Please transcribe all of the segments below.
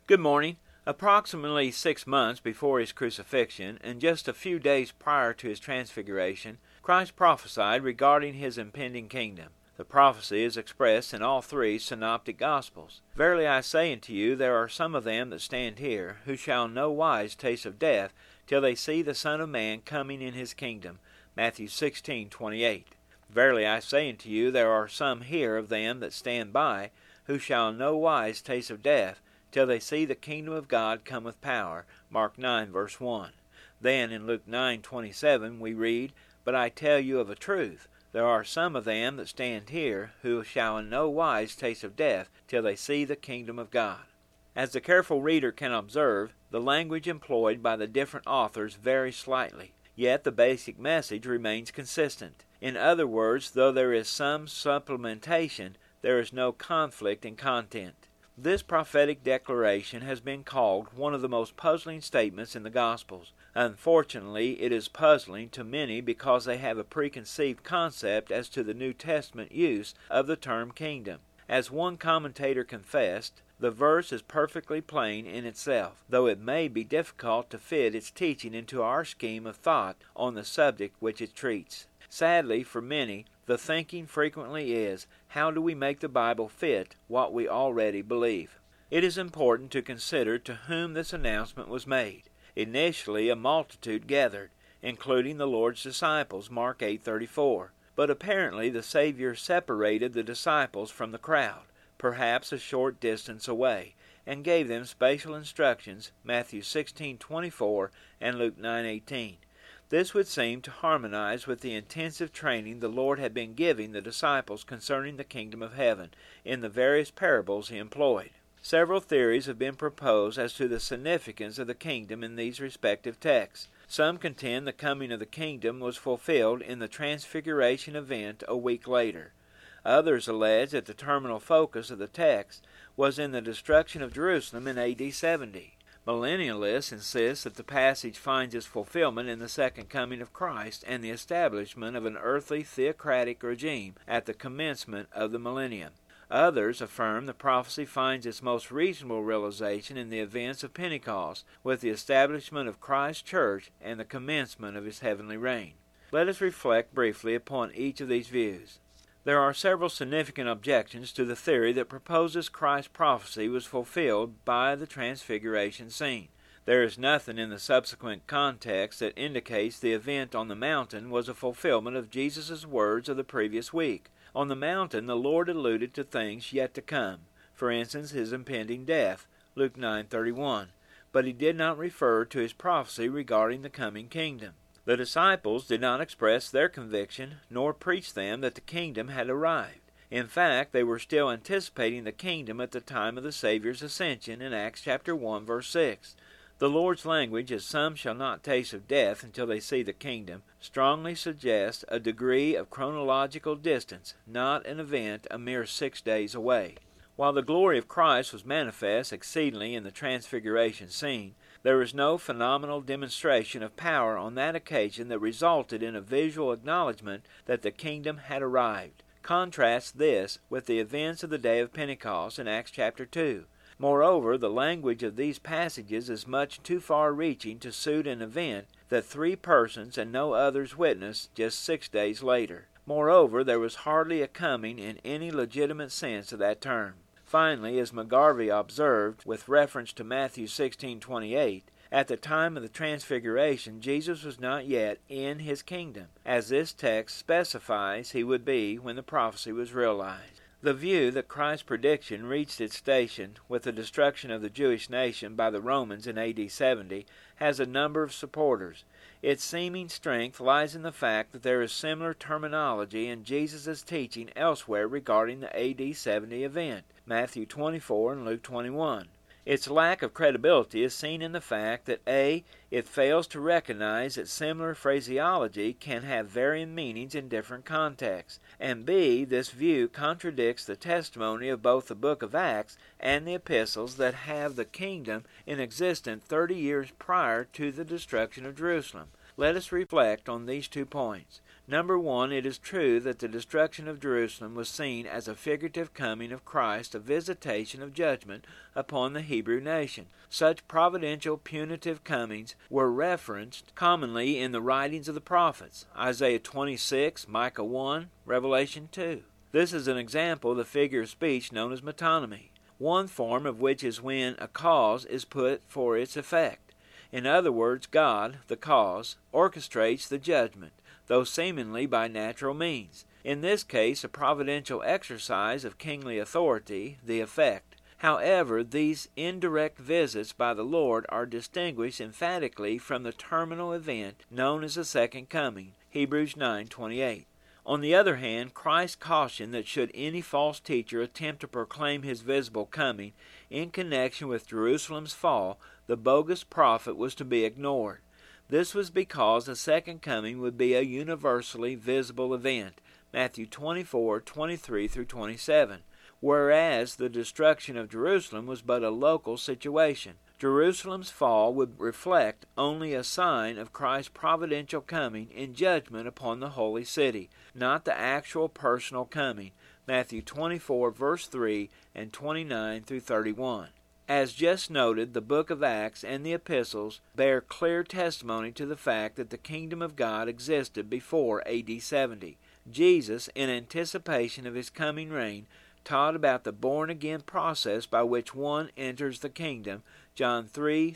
Good morning. Approximately 6 months before his crucifixion, and just a few days prior to his transfiguration, Christ prophesied regarding his impending kingdom. The prophecy is expressed in all three synoptic Gospels. Verily I say unto you, there are some of them that stand here, who shall in no wise taste of death, till they see the Son of Man coming in his kingdom. Matthew 16:28. Verily I say unto you, there are some here of them that stand by, who shall in no wise taste of death, till they see the kingdom of God come with power. Mark 9, verse 1. Then in Luke 9:27 we read, But I tell you of a truth, there are some of them that stand here, who shall in no wise taste of death, till they see the kingdom of God. As the careful reader can observe, the language employed by the different authors varies slightly, yet the basic message remains consistent. In other words, though there is some supplementation, there is no conflict in content. This prophetic declaration has been called one of the most puzzling statements in the Gospels. Unfortunately, it is puzzling to many because they have a preconceived concept as to the New Testament use of the term kingdom. As one commentator confessed, the verse is perfectly plain in itself, though it may be difficult to fit its teaching into our scheme of thought on the subject which it treats. Sadly, for many, the thinking frequently is, how do we make the Bible fit what we already believe? It is important to consider to whom this announcement was made. Initially, a multitude gathered, including the Lord's disciples, Mark 8:34. But apparently the Savior separated the disciples from the crowd, perhaps a short distance away, and gave them special instructions, Matthew 16:24 and Luke 9:18. This would seem to harmonize with the intensive training the Lord had been giving the disciples concerning the kingdom of heaven in the various parables he employed. Several theories have been proposed as to the significance of the kingdom in these respective texts. Some contend the coming of the kingdom was fulfilled in the transfiguration event a week later. Others allege that the terminal focus of the text was in the destruction of Jerusalem in AD 70. Millennialists insist that the passage finds its fulfillment in the second coming of Christ and the establishment of an earthly theocratic regime at the commencement of the millennium. Others affirm the prophecy finds its most reasonable realization in the events of Pentecost, with the establishment of Christ's church and the commencement of his heavenly reign. Let us reflect briefly upon each of these views. There are several significant objections to the theory that proposes Christ's prophecy was fulfilled by the transfiguration scene. There is nothing in the subsequent context that indicates the event on the mountain was a fulfillment of Jesus' words of the previous week. On the mountain, the Lord alluded to things yet to come, for instance, his impending death, Luke 9:31, but he did not refer to his prophecy regarding the coming kingdom. The disciples did not express their conviction, nor preach them that the kingdom had arrived. In fact, they were still anticipating the kingdom at the time of the Savior's ascension in Acts chapter 1, verse 6. The Lord's language, as some shall not taste of death until they see the kingdom, strongly suggests a degree of chronological distance, not an event a mere 6 days away. While the glory of Christ was manifest exceedingly in the transfiguration scene, there was no phenomenal demonstration of power on that occasion that resulted in a visual acknowledgement that the kingdom had arrived. Contrast this with the events of the day of Pentecost in Acts chapter 2. Moreover, the language of these passages is much too far-reaching to suit an event that 3 persons and no others witnessed just 6 days later. Moreover, there was hardly a coming in any legitimate sense of that term. Finally, as McGarvey observed with reference to Matthew 16:28, at the time of the transfiguration, Jesus was not yet in his kingdom, as this text specifies he would be when the prophecy was realized. The view that Christ's prediction reached its station with the destruction of the Jewish nation by the Romans in AD 70 has a number of supporters. Its seeming strength lies in the fact that there is similar terminology in Jesus' teaching elsewhere regarding the AD 70 event, Matthew 24 and Luke 21. Its lack of credibility is seen in the fact that A. it fails to recognize that similar phraseology can have varying meanings in different contexts, and B. this view contradicts the testimony of both the book of Acts and the epistles that have the kingdom in existence 30 years prior to the destruction of Jerusalem. Let us reflect on these 2 points. Number one, it is true that the destruction of Jerusalem was seen as a figurative coming of Christ, a visitation of judgment upon the Hebrew nation. Such providential punitive comings were referenced commonly in the writings of the prophets, Isaiah 26, Micah 1, Revelation 2. This is an example of the figure of speech known as metonymy, one form of which is when a cause is put for its effect. In other words, God, the cause, orchestrates the judgment, though seemingly by natural means. In this case, a providential exercise of kingly authority, the effect. However, these indirect visits by the Lord are distinguished emphatically from the terminal event known as the second coming, Hebrews 9:28. On the other hand, Christ cautioned that should any false teacher attempt to proclaim his visible coming in connection with Jerusalem's fall, the bogus prophet was to be ignored. This was because the second coming would be a universally visible event, Matthew 24:23-27, whereas the destruction of Jerusalem was but a local situation. Jerusalem's fall would reflect only a sign of Christ's providential coming in judgment upon the holy city, not the actual personal coming, Matthew 24, verse 3 and 29-31. As just noted, the book of Acts and the epistles bear clear testimony to the fact that the kingdom of God existed before A.D. 70. Jesus, in anticipation of his coming reign, taught about the born-again process by which one enters the kingdom, John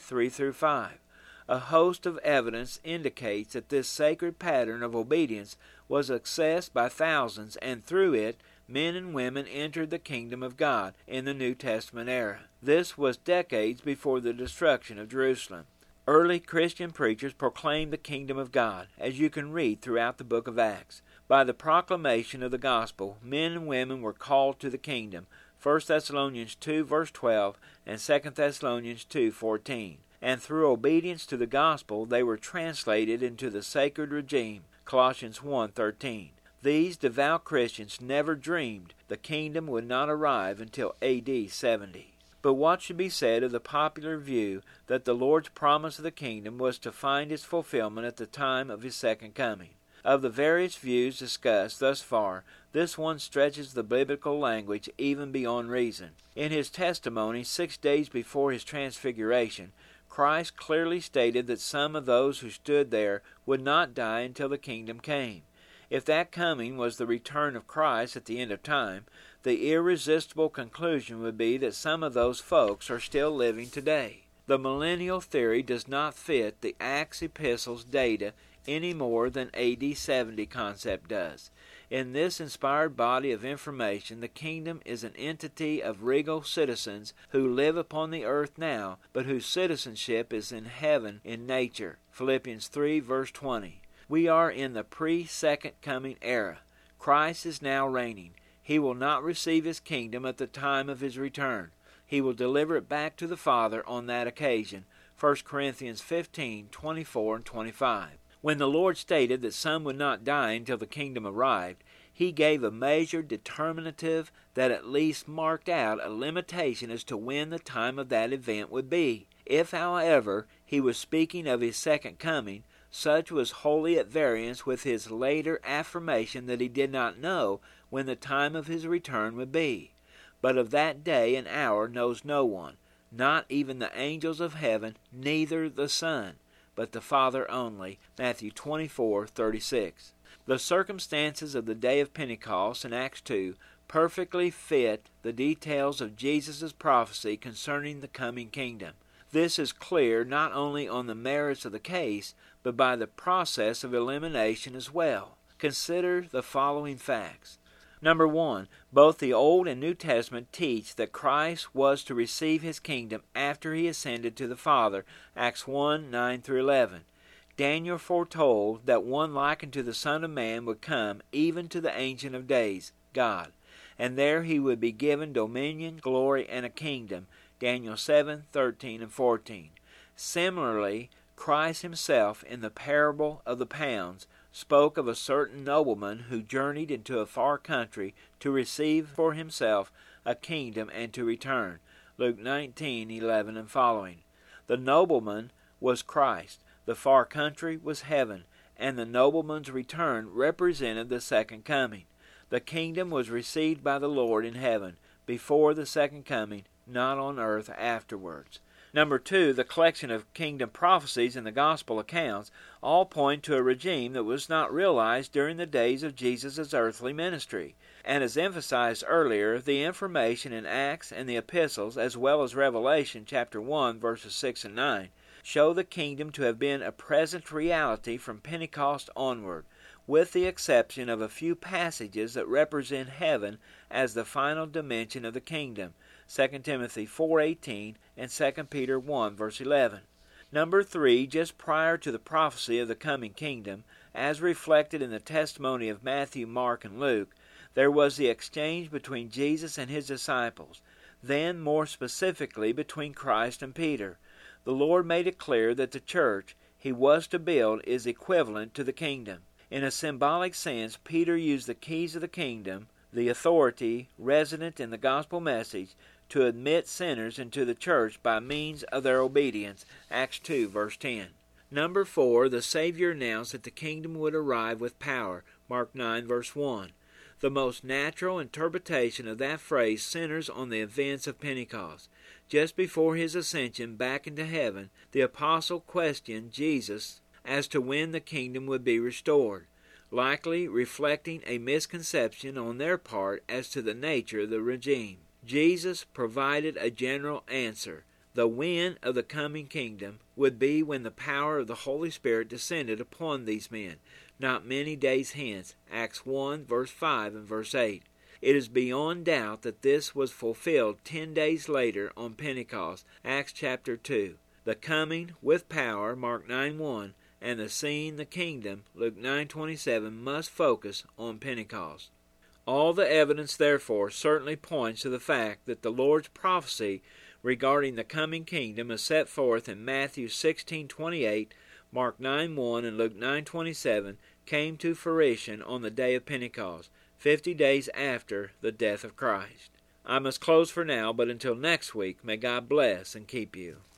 3:3-5. A host of evidence indicates that this sacred pattern of obedience was accessed by thousands, and through it, men and women entered the kingdom of God in the New Testament era. This was decades before the destruction of Jerusalem. Early Christian preachers proclaimed the kingdom of God, as you can read throughout the book of Acts. By the proclamation of the gospel, men and women were called to the kingdom, 1 Thessalonians 2, verse 12, and 2 Thessalonians 2:14. And through obedience to the gospel, they were translated into the sacred regime, Colossians 1:13. These devout Christians never dreamed the kingdom would not arrive until A.D. 70. But what should be said of the popular view that the Lord's promise of the kingdom was to find its fulfillment at the time of his second coming? Of the various views discussed thus far, this one stretches the biblical language even beyond reason. In his testimony 6 days before his transfiguration, Christ clearly stated that some of those who stood there would not die until the kingdom came. If that coming was the return of Christ at the end of time, the irresistible conclusion would be that some of those folks are still living today. The millennial theory does not fit the Acts epistles data any more than AD 70 concept does. In this inspired body of information, the kingdom is an entity of regal citizens who live upon the earth now, but whose citizenship is in heaven in nature. Philippians 3, verse 20. We are in the pre-second coming era. Christ is now reigning. He will not receive his kingdom at the time of his return. He will deliver it back to the Father on that occasion. 1 Corinthians 15:24-25. When the Lord stated that some would not die until the kingdom arrived, he gave a measure determinative that at least marked out a limitation as to when the time of that event would be. If, however, he was speaking of his second coming, such was wholly at variance with his later affirmation that he did not know when the time of his return would be. But of that day and hour knows no one, not even the angels of heaven, neither the Son, but the Father only. Matthew 24:36. The circumstances of the day of Pentecost in Acts 2 perfectly fit the details of Jesus' prophecy concerning the coming kingdom. This is clear not only on the merits of the case, but by the process of elimination as well. Consider the following facts. Number 1, both the Old and New Testament teach that Christ was to receive his kingdom after he ascended to the Father, Acts 1, 9-11. Daniel foretold that one like unto the Son of Man would come, even to the Ancient of Days, God, and there he would be given dominion, glory, and a kingdom, Daniel 7:13-14. Similarly, Christ himself, in the parable of the pounds, spoke of a certain nobleman who journeyed into a far country to receive for himself a kingdom and to return, Luke 19:11 and following. The nobleman was Christ. The far country was heaven, and the nobleman's return represented the second coming. The kingdom was received by the Lord in heaven before the second coming, not on earth afterwards. Number 2, the collection of kingdom prophecies in the gospel accounts all point to a regime that was not realized during the days of Jesus' earthly ministry. And as emphasized earlier, the information in Acts and the epistles, as well as Revelation chapter 1, verses 6 and 9, show the kingdom to have been a present reality from Pentecost onward, with the exception of a few passages that represent heaven as the final dimension of the kingdom, 2 Timothy 4:18 and 2 Peter 1, verse 11. Number 3, just prior to the prophecy of the coming kingdom, as reflected in the testimony of Matthew, Mark, and Luke, there was the exchange between Jesus and his disciples, then more specifically between Christ and Peter. The Lord made it clear that the church he was to build is equivalent to the kingdom. In a symbolic sense, Peter used the keys of the kingdom, the authority resident in the gospel message, to admit sinners into the church by means of their obedience, Acts 2, verse 10. Number 4, the Savior announced that the kingdom would arrive with power, Mark 9, verse 1. The most natural interpretation of that phrase centers on the events of Pentecost. Just before his ascension back into heaven, the apostle questioned Jesus as to when the kingdom would be restored, likely reflecting a misconception on their part as to the nature of the regime. Jesus provided a general answer. The when of the coming kingdom would be when the power of the Holy Spirit descended upon these men, not many days hence, Acts 1, verse 5 and verse 8. It is beyond doubt that this was fulfilled 10 days later on Pentecost, Acts chapter 2. The coming with power, Mark 9:1, and the seeing the kingdom, Luke 9:27, must focus on Pentecost. All the evidence, therefore, certainly points to the fact that the Lord's prophecy regarding the coming kingdom is set forth in Matthew 16:28, Mark 9:1, and Luke 9:27 came to fruition on the day of Pentecost, 50 days after the death of Christ. I must close for now, but until next week, may God bless and keep you.